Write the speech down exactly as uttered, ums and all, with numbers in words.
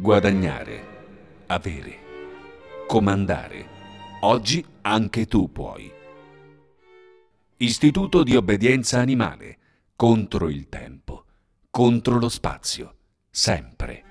Guadagnare, avere, comandare. Oggi anche tu puoi. Istituto di obbedienza animale. Contro il tempo, contro lo spazio, sempre.